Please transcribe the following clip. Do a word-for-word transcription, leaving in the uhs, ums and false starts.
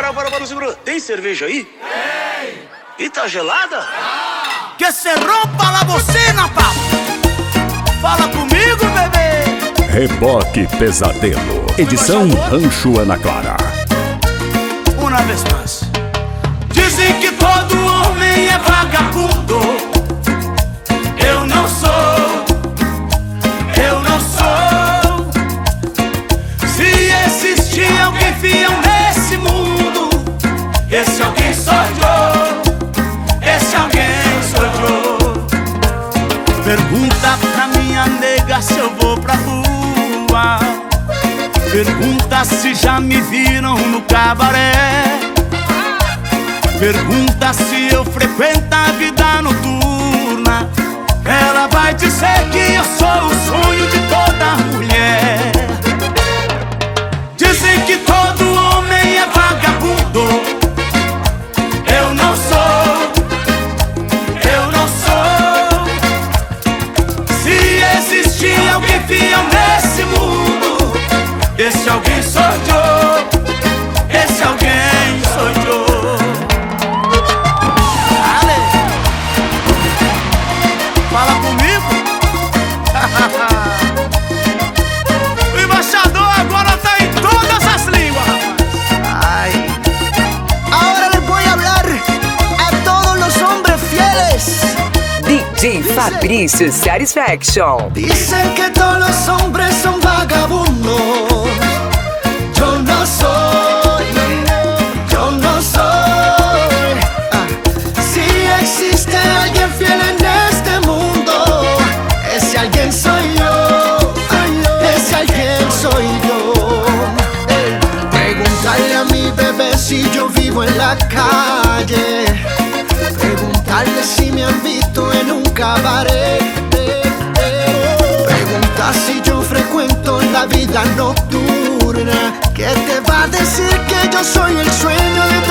para, para, para, segura. Tem cerveja aí? Tem. E tá gelada? Ah. Que se rompa la bocina, papo. Fala comigo, bebê. Reboque Pesadelo. Edição Rancho Ana Clara. Uma vez mais. Dizem que todo homem é vagabundo. Eu não sou. Eu não sou. Se existir alguém fiel nesse mundo, esse alguém sou eu. Esse alguém sou eu. Pergunta pra minha nega se eu vou pra rua. Pergunta se já me viram no cabaré. Pergunta se eu frequento a vida noturna. Ela vai dizer que eu sou o sonho de toda mulher. Dizem que todo homem é vagabundo. Eu não sou. Eu não sou. Se existir alguém fiel nesse mundo, esse alguém sou eu. Esse alguém sou eu. Fala comigo. O embaixador agora tá em todas as línguas, rapaz. Ay. Ahora les voy a hablar a todos los hombres fieles. D J Fabrício Satisfaction. Dicen que todos los hombres son vagabundos. Yo no soy. Yo no soy. Ah. Si existe alguien fiel en este mundo, ese alguien soy yo. Ese alguien soy yo. Preguntarle a mi bebé si yo vivo en la calle. Preguntarle si me han visto en un cabaret. Preguntar si yo frecuento la vida nocturna. ¿Qué te va a decir que yo soy el sueño de